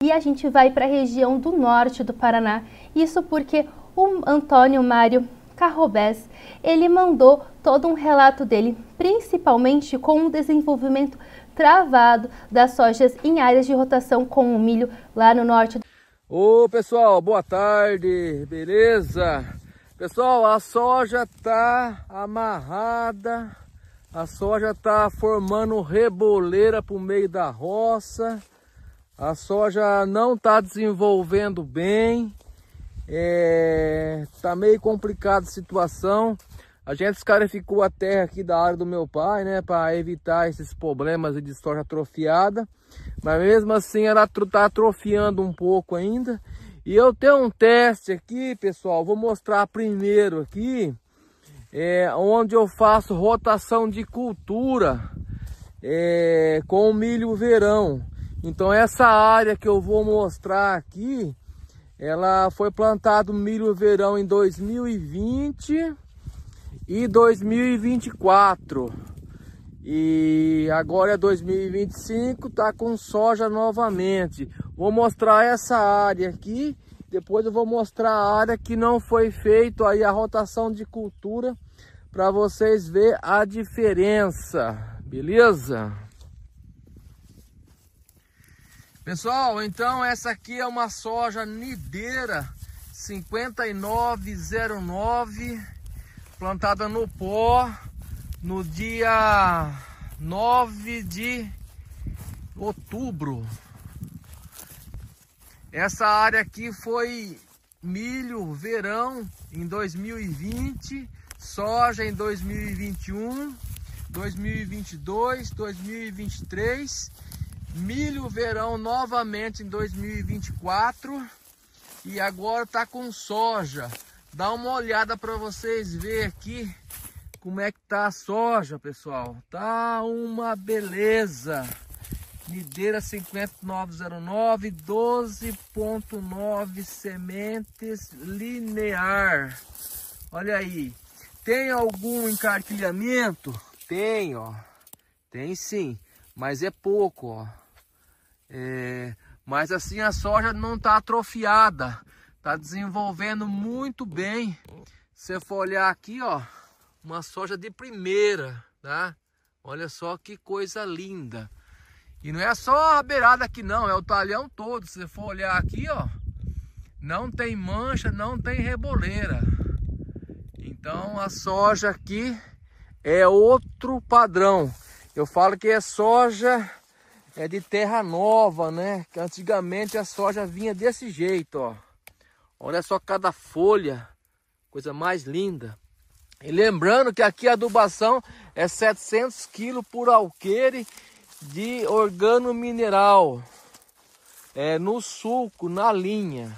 e a gente vai para a região do norte do Paraná. Isso porque o Antônio Mário Carrobés, ele mandou todo um relato dele, principalmente com o desenvolvimento travado das sojas em áreas de rotação com o milho lá no norte. Ô pessoal, boa tarde, beleza? Pessoal, a soja tá amarrada, a soja tá formando reboleira pro meio da roça, a soja não tá desenvolvendo bem, tá meio complicada a situação. A gente escarificou a terra aqui da área do meu pai, né, para evitar esses problemas de soja atrofiada, mas mesmo assim ela tá atrofiando um pouco ainda. E eu tenho um teste aqui, pessoal, vou mostrar primeiro aqui, onde eu faço rotação de cultura com o milho verão. Então essa área que eu vou mostrar aqui, ela foi plantado milho verão em 2020 e 2024. E agora é 2025, tá com soja novamente. Vou mostrar essa área aqui, depois eu vou mostrar a área que não foi feito aí a rotação de cultura, para vocês verem a diferença, beleza? Pessoal, então essa aqui é uma soja Nideira 5909, plantada no pó no dia 9 de outubro. Essa área aqui foi milho verão em 2020, soja em 2021, 2022, 2023, milho verão novamente em 2024 e agora tá com soja. Dá uma olhada para vocês verem aqui como é que tá a soja, pessoal. Tá uma beleza. Nideira 5909, 12,9 sementes linear. Olha aí. Tem algum encarquilhamento? Tem, ó. Tem sim, mas é pouco, ó. Mas assim a soja não tá atrofiada. Tá desenvolvendo muito bem. Se você for olhar aqui, ó, uma soja de primeira, tá? Olha só que coisa linda. E não é só a beirada aqui não, é o talhão todo. Se você for olhar aqui, ó, não tem mancha, não tem reboleira. Então a soja aqui é outro padrão. Eu falo que é soja de terra nova, né? Que antigamente a soja vinha desse jeito, ó. Olha só cada folha, coisa mais linda. E lembrando que aqui a adubação é 700 kg por alqueire de organo mineral, no sulco, na linha.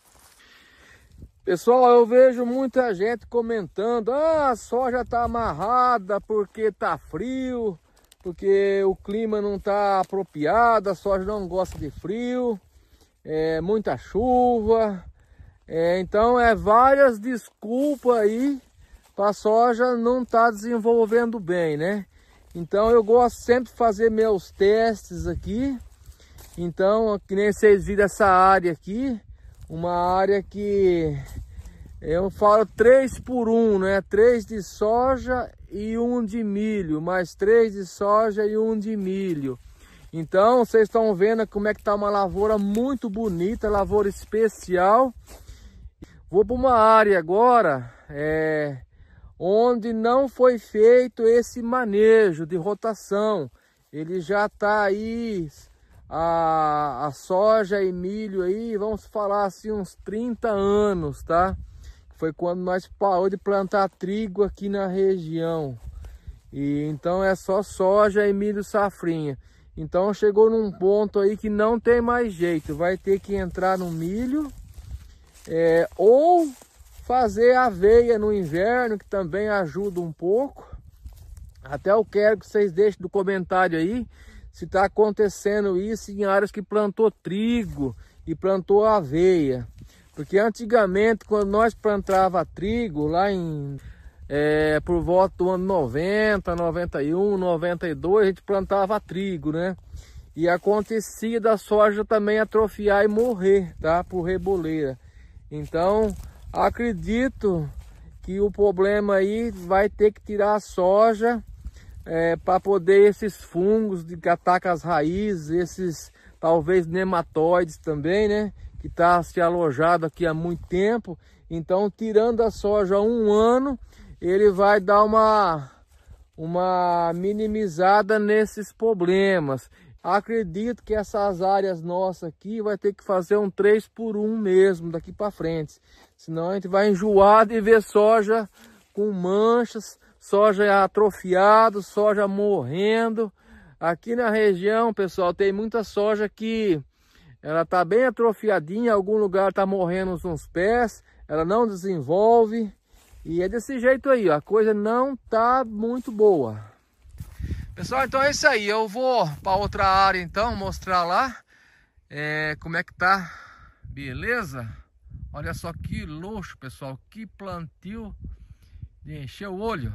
Pessoal, eu vejo muita gente comentando: ah, a soja tá amarrada porque tá frio, porque o clima não tá apropriado, a soja não gosta de frio, muita chuva. Então várias desculpas aí para a soja não tá desenvolvendo bem, né? Então eu gosto sempre de fazer meus testes aqui. Então, que nem vocês viram essa área aqui, uma área que eu falo 3 por 1, né? 3 de soja e 1 de milho, mais 3 de soja e 1 de milho. Então vocês estão vendo como é que tá uma lavoura muito bonita, lavoura especial. Vou para uma área agora onde não foi feito esse manejo de rotação. Ele já está aí, a soja e milho aí, vamos falar assim, uns 30 anos, tá? Foi quando nós paramos de plantar trigo aqui na região. E então é só soja e milho safrinha. Então chegou num ponto aí que não tem mais jeito, vai ter que entrar no milho, ou fazer aveia no inverno, que também ajuda um pouco. Até eu quero que vocês deixem no comentário aí se está acontecendo isso em áreas que plantou trigo e plantou aveia. Porque antigamente, quando nós plantava trigo, lá por volta do ano 90, 91, 92, a gente plantava trigo, né? E acontecia da soja também atrofiar e morrer, tá? Por reboleira. Então, acredito que o problema aí vai ter que tirar a soja para poder esses fungos que atacam as raízes, esses talvez nematóides também, né? Que está se alojado aqui há muito tempo. Então, tirando a soja 1 ano, ele vai dar uma minimizada nesses problemas. Acredito que essas áreas nossas aqui vai ter que fazer um 3x1 mesmo daqui para frente. Senão a gente vai enjoar de ver soja com manchas, soja atrofiada, soja morrendo. Aqui na região, pessoal, tem muita soja que ela tá bem atrofiadinha, em algum lugar tá morrendo uns pés, ela não desenvolve. E é desse jeito aí, ó, a coisa não tá muito boa. Pessoal, então é isso aí, eu vou para outra área então, mostrar lá como é que tá, beleza? Olha só que luxo, pessoal, que plantio de encher o olho.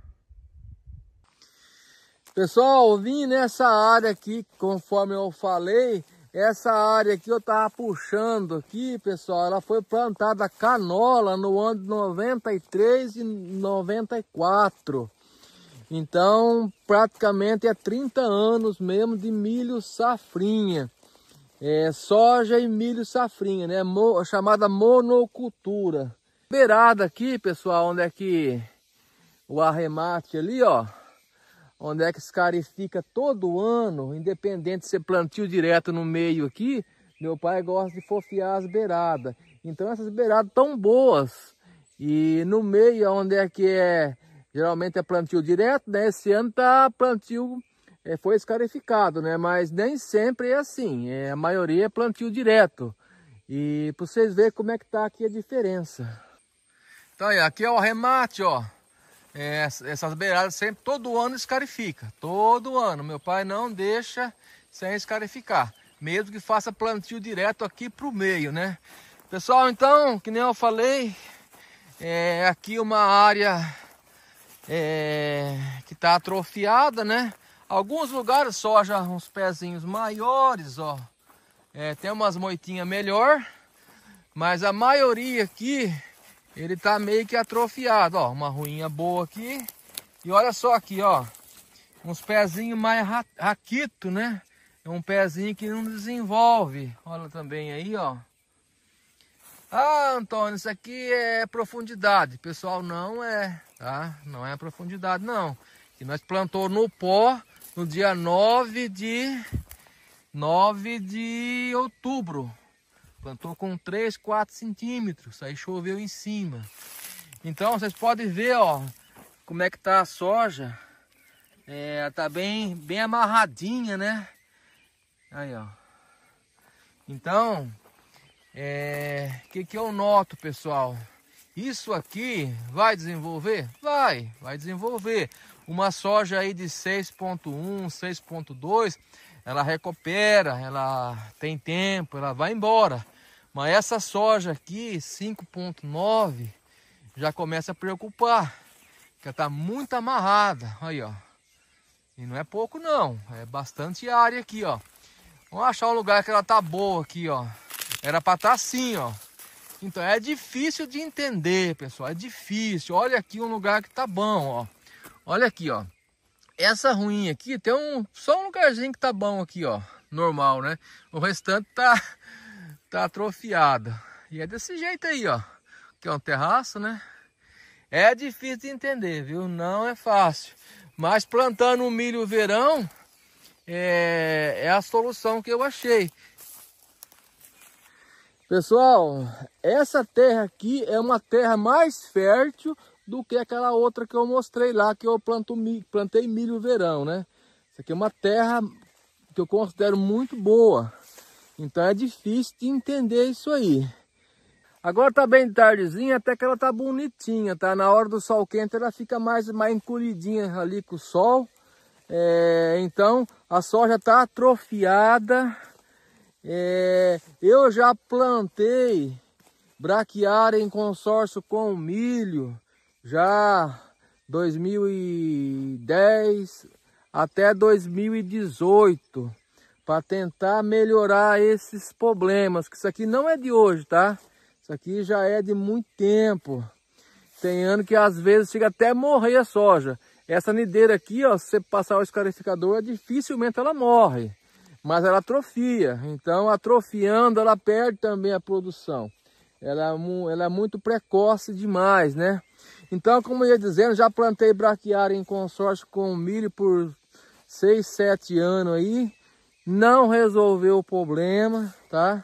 Pessoal, vim nessa área aqui, conforme eu falei, essa área aqui eu tava puxando aqui, pessoal, ela foi plantada canola no ano de 93 e 94. Então, praticamente é 30 anos mesmo de milho safrinha. Soja e milho safrinha, né? Chamada monocultura. Beirada aqui, pessoal, onde é que o arremate ali, ó. Onde é que escarifica todo ano, independente de ser plantio direto no meio aqui. Meu pai gosta de fofiar as beiradas. Então, essas beiradas tão boas. E no meio, onde é que geralmente é plantio direto, né? Esse ano tá plantio, foi escarificado, né? Mas nem sempre é assim, a maioria é plantio direto. E para vocês verem como é que tá aqui a diferença. Então aí, aqui é o arremate, ó. Essas beiradas sempre, todo ano escarifica, todo ano. Meu pai não deixa sem escarificar, mesmo que faça plantio direto aqui pro meio, né? Pessoal, então, que nem eu falei, aqui uma área que está atrofiada, né? Alguns lugares soja uns pezinhos maiores, ó. Tem umas moitinhas melhor, mas a maioria aqui ele tá meio que atrofiado, ó. Uma ruinha boa aqui. E olha só aqui, ó. Uns pezinhos mais raquito, né? É um pezinho que não desenvolve. Olha também aí, ó. Ah, Antônio, isso aqui é profundidade. Pessoal, não é, tá? Não é profundidade, não. Que nós plantou no pó no dia 9 de outubro. Plantou com 3, 4 centímetros. Aí choveu em cima. Então, vocês podem ver, ó, como é que tá a soja. Tá bem amarradinha, né? Aí, ó. Então, que eu noto, pessoal? Isso aqui vai desenvolver? Vai desenvolver. Uma soja aí de 6.1, 6.2, ela recupera, ela tem tempo, ela vai embora. Mas essa soja aqui, 5.9, já começa a preocupar, porque ela tá muito amarrada. Aí, ó. E não é pouco não, é bastante área aqui, ó. Vamos achar um lugar que ela tá boa aqui, ó. Era para estar assim, ó. Então é difícil de entender, pessoal, é difícil. Olha aqui um lugar que tá bom, ó. Olha aqui, ó. Essa ruim aqui tem só um lugarzinho que tá bom aqui, ó. Normal, né? O restante tá atrofiado. E é desse jeito aí, ó. Que é um terraço, né? É difícil de entender, viu? Não é fácil. Mas plantando um milho verão é a solução que eu achei. Pessoal, essa terra aqui é uma terra mais fértil do que aquela outra que eu mostrei lá, que eu plantei milho verão, né? Essa aqui é uma terra que eu considero muito boa. Então é difícil de entender isso aí. Agora tá bem tardezinha, até que ela tá bonitinha, tá? Na hora do sol quente ela fica mais encolhidinha ali com o sol. Então a soja tá atrofiada. Eu já plantei braquiária em consórcio com milho, já 2010 até 2018. para tentar melhorar esses problemas. Que isso aqui não é de hoje, tá? Isso aqui já é de muito tempo. Tem ano que às vezes chega até morrer a soja. Essa nideira aqui, ó, se você passar o escarificador, dificilmente ela morre. Mas ela atrofia. Então, atrofiando, ela perde também a produção. Ela é muito precoce demais, né? Então, como eu ia dizendo, já plantei braquiária em consórcio com milho por 6, 7 anos aí. Não resolveu o problema, tá?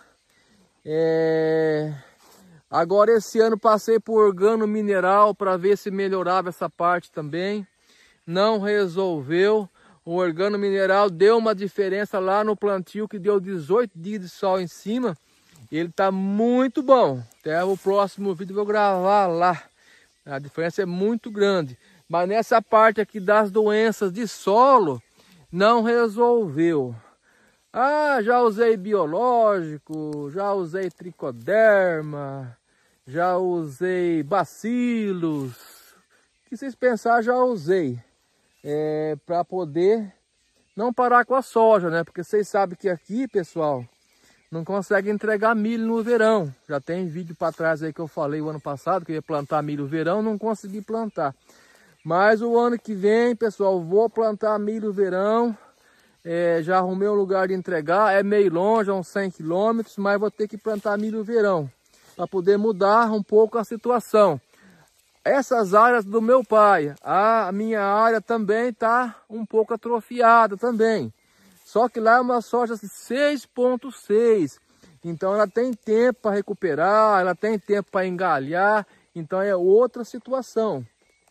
Agora esse ano passei por organo mineral para ver se melhorava essa parte também. Não resolveu. O organo mineral deu uma diferença lá no plantio que deu 18 dias de sol em cima. Ele está muito bom. Até o próximo vídeo eu vou gravar lá. A diferença é muito grande. Mas nessa parte aqui das doenças de solo, não resolveu. Ah, já usei biológico, já usei tricoderma, já usei bacilos. O que vocês pensarem, já usei. Para poder não parar com a soja, né? Porque vocês sabem que aqui, pessoal, não consegue entregar milho no verão. Já tem vídeo para trás aí que eu falei o ano passado que eu ia plantar milho no verão, não consegui plantar. Mas o ano que vem, pessoal, vou plantar milho no verão. Já arrumei um lugar de entregar, é meio longe, uns 100 km, mas vou ter que plantar milho no verão para poder mudar um pouco a situação. Essas áreas do meu pai, a minha área também está um pouco atrofiada também. Só que lá é uma soja 6,6, então ela tem tempo para recuperar, ela tem tempo para engalhar, então é outra situação.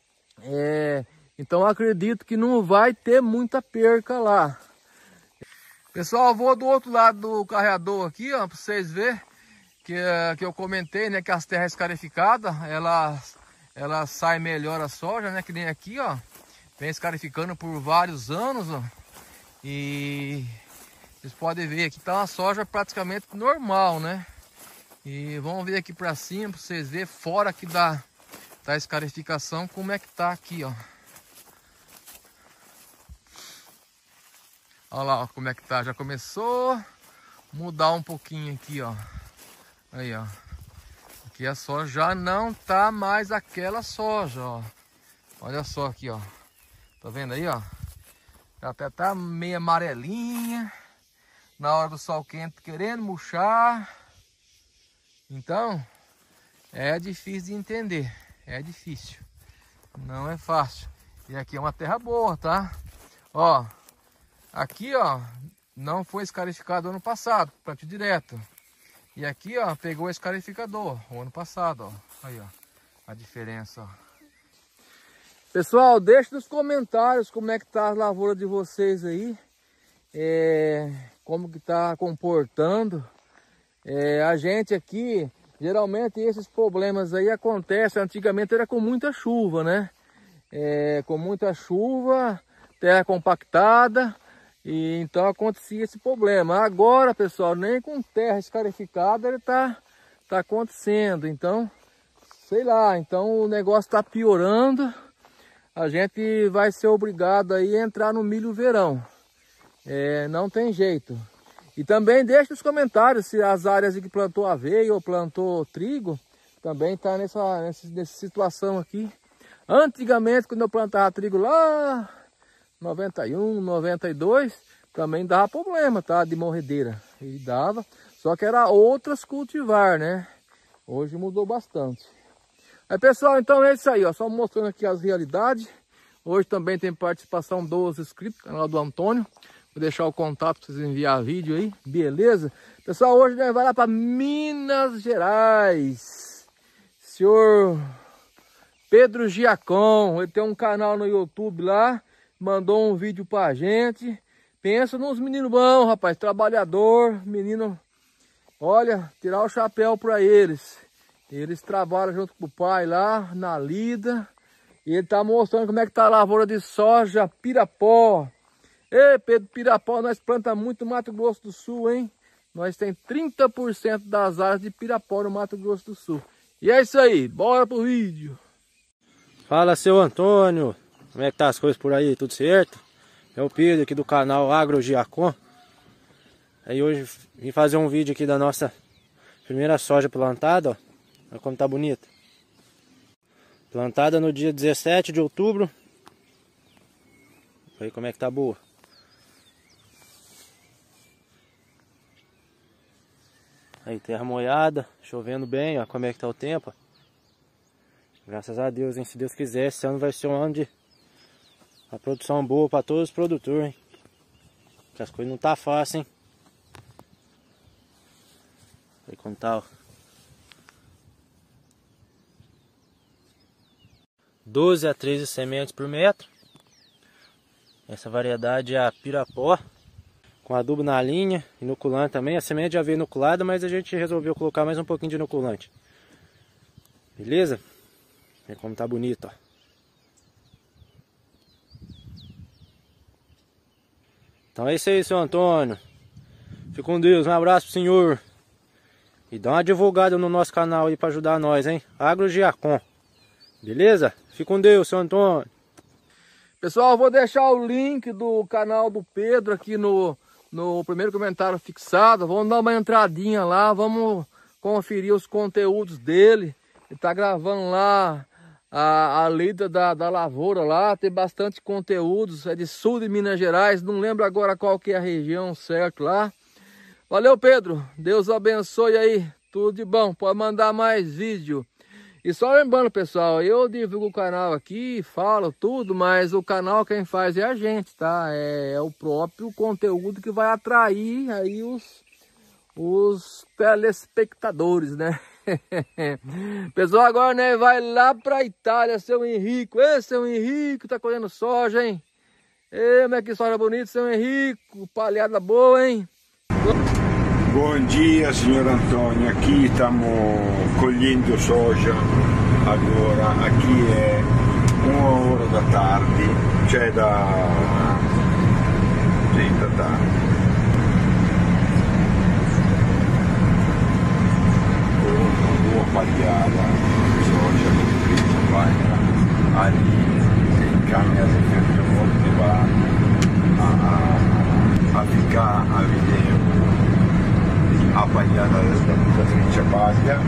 Então acredito que não vai ter muita perca lá. Pessoal, eu vou do outro lado do carreador aqui, ó, para vocês verem que eu comentei, né, que as terras escarificadas, ela sai melhor a soja, né, que nem aqui, ó, vem escarificando por vários anos, ó, e vocês podem ver aqui tá uma soja praticamente normal, né, e vamos ver aqui para cima para vocês verem fora aqui da escarificação como é que tá aqui, ó. Olha lá, ó, como é que tá, já começou a mudar um pouquinho aqui, ó. Aí, ó. Aqui a soja já não tá mais aquela soja, ó. Olha só aqui, ó. Tá vendo aí, ó? Já até tá meio amarelinha. Na hora do sol quente querendo murchar. Então, é difícil de entender. É difícil. Não é fácil. E aqui é uma terra boa, tá? Ó. Aqui, ó, não foi escarificado ano passado, plantio direto. E aqui, ó, pegou o escarificador o ano passado, ó. Aí, ó, a diferença, ó. Pessoal, deixe nos comentários como é que tá a lavoura de vocês aí. Como que tá comportando. A gente aqui, geralmente esses problemas aí acontecem, antigamente era com muita chuva, né? Com muita chuva, terra compactada. E então acontecia esse problema. Agora, pessoal, nem com terra escarificada ele tá acontecendo. Então, sei lá, então o negócio está piorando. A gente vai ser obrigado aí a entrar no milho verão. Não tem jeito. E também deixe nos comentários se as áreas que plantou aveia ou plantou trigo também tá nessa situação aqui. Antigamente, quando eu plantava trigo lá 91, 92, também dava problema, tá? De morredeira. E dava, só que era outras cultivar, né? Hoje mudou bastante. Aí, pessoal, então é isso aí, ó. Só mostrando aqui as realidades. Hoje também tem participação dos inscritos, canal do Antônio. Vou deixar o contato para vocês enviar vídeo aí, beleza? Pessoal, hoje nós vamos lá para Minas Gerais. Senhor Pedro Giacom, ele tem um canal no YouTube lá. Mandou um vídeo pra gente. Pensa nos meninos bons, rapaz. Trabalhador, menino. Olha, tirar o chapéu pra eles. Eles trabalham junto com o pai lá, na lida. E ele tá mostrando como é que tá a lavoura de soja Pirapó. Ei, Pedro, Pirapó, nós plantamos muito no Mato Grosso do Sul, hein? Nós tem 30% das áreas de Pirapó no Mato Grosso do Sul. E é isso aí, bora pro vídeo. Fala, seu Antônio. Como é que tá as coisas por aí? Tudo certo? É o Pedro aqui do canal Agro Giacom. Aí hoje vim fazer um vídeo aqui da nossa primeira soja plantada, ó. Olha como tá bonita. Plantada no dia 17 de outubro. Olha aí como é que tá boa. Aí terra molhada, chovendo bem, ó como é que tá o tempo. Graças a Deus, hein? Se Deus quiser, esse ano vai ser um ano de uma produção boa para todos os produtores, hein? Porque as coisas não tá fácil, hein? Aí como tá, ó. 12 a 13 sementes por metro. Essa variedade é a Pirapó, com adubo na linha, inoculante também. A semente já veio inoculada, mas a gente resolveu colocar mais um pouquinho de inoculante. Beleza? Olha como tá bonito, ó. Então é isso aí, seu Antônio. Fique com Deus, um abraço pro senhor. E dá uma divulgada no nosso canal aí pra ajudar nós, hein? AgroGiacom. Beleza? Fique com Deus, seu Antônio. Pessoal, eu vou deixar o link do canal do Pedro aqui no primeiro comentário fixado. Vamos dar uma entradinha lá, vamos conferir os conteúdos dele. Ele tá gravando lá a lida da lavoura lá, tem bastante conteúdos, é de sul de Minas Gerais, não lembro agora qual que é a região certo lá. Valeu, Pedro, Deus abençoe aí, tudo de bom, pode mandar mais vídeo. E só lembrando, pessoal, eu divulgo o canal aqui, falo tudo, mas o canal quem faz é a gente, tá? É o próprio conteúdo que vai atrair aí os telespectadores, né? Pessoal, agora, né, vai lá pra Itália, seu Henrico. Ê, seu Henrico, tá colhendo soja, hein? Ê, como é que soja bonita, seu Henrico, palhada boa, hein? Bom dia, signor Antônio. Aqui estamos colhendo soja agora. Aqui é 1 hora da tarde, cioè da tarde. Uma boa palhada, soja compresa, vai ali, se cambia de certo modo e vai a ficar a vedere a palhada da frente palha.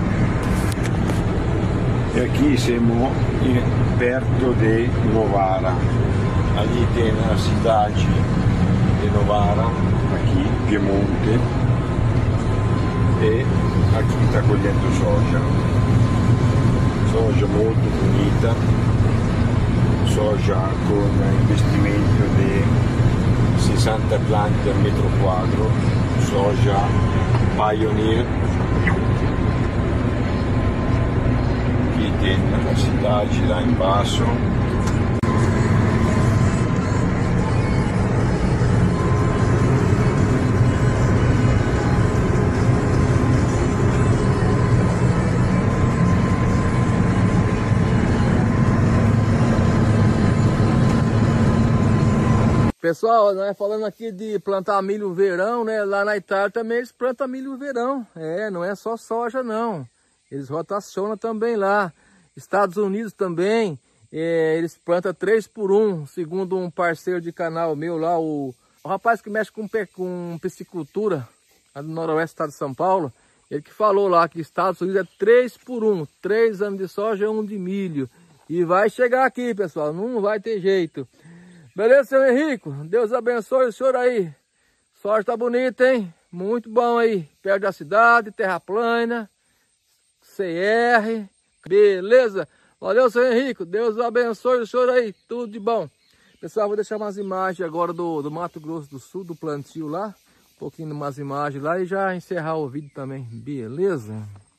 E aqui siamo perto de Novara. Ali tem a cidade de Novara, aqui, Piemonte, e aqui está colhendo soja. Soja molto bonita, soja con investimento di 60 piante al metro quadro, soja Pioneer. Aqui tem a cidade lá embaixo. Pessoal, nós falando aqui de plantar milho verão, né? Lá na Itália também eles plantam milho verão. É, não é só soja não. Eles rotacionam também lá. Estados Unidos também, eles plantam 3 por 1, segundo um parceiro de canal meu lá, o rapaz que mexe com piscicultura, lá do noroeste do estado de São Paulo. Ele que falou lá que Estados Unidos é 3 por 1, 3 anos de soja e 1 de milho. E vai chegar aqui, pessoal, não vai ter jeito. Beleza, seu Henrico? Deus abençoe o senhor aí. Soja tá bonita, hein? Muito bom aí. Perto da cidade, terra plana, CR. Beleza? Valeu, seu Henrico. Deus abençoe o senhor aí. Tudo de bom. Pessoal, vou deixar umas imagens agora do Mato Grosso do Sul, do plantio lá. Um pouquinho de umas imagens lá e já encerrar o vídeo também. Beleza?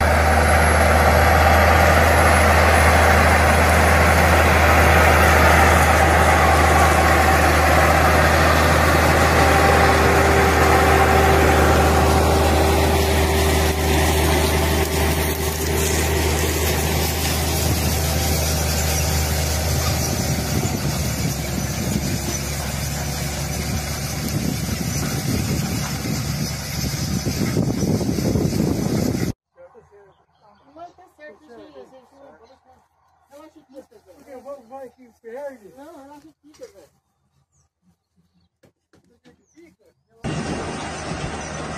Vai que perde. Não, ela que fica, velho. Fica.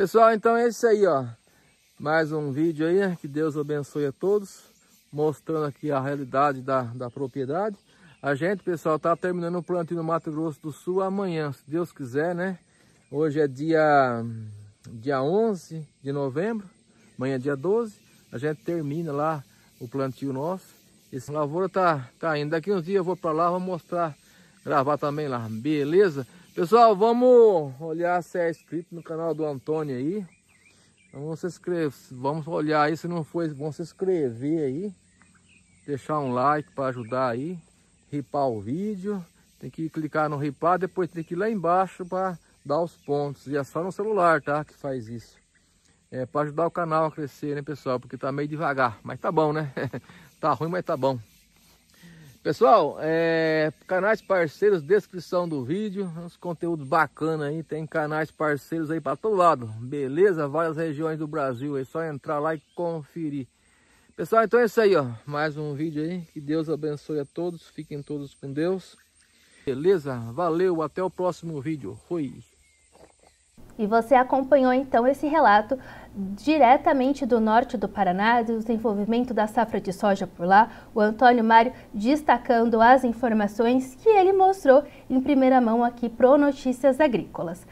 Pessoal, então é isso aí, ó. Mais um vídeo aí, né? Que Deus abençoe a todos. Mostrando aqui a realidade da propriedade. A gente, pessoal, tá terminando o plantio no Mato Grosso do Sul amanhã, se Deus quiser, né? Hoje é dia 11 de novembro, amanhã é dia 12. A gente termina lá o plantio nosso. Essa lavoura tá indo. Daqui uns dias eu vou para lá, vou mostrar, gravar também lá, beleza? Pessoal, vamos olhar se é inscrito no canal do Antônio aí. Vamos se inscrever, vamos olhar aí, se não for, vamos se inscrever aí. Deixar um like para ajudar aí. Ripar o vídeo. Tem que clicar no ripar, depois tem que ir lá embaixo para dar os pontos. E é só no celular, tá? Que faz isso. É para ajudar o canal a crescer, né, pessoal? Porque tá meio devagar, mas tá bom, né? Tá ruim, mas tá bom. Pessoal, canais parceiros, descrição do vídeo, uns conteúdos bacanas aí, tem canais parceiros aí para todo lado, beleza? Várias regiões do Brasil, é só entrar lá e conferir. Pessoal, então é isso aí, ó, mais um vídeo aí, que Deus abençoe a todos, fiquem todos com Deus, beleza? Valeu, até o próximo vídeo, fui! E você acompanhou então esse relato diretamente do norte do Paraná, do desenvolvimento da safra de soja por lá, o Antônio Mário destacando as informações que ele mostrou em primeira mão aqui pro Notícias Agrícolas.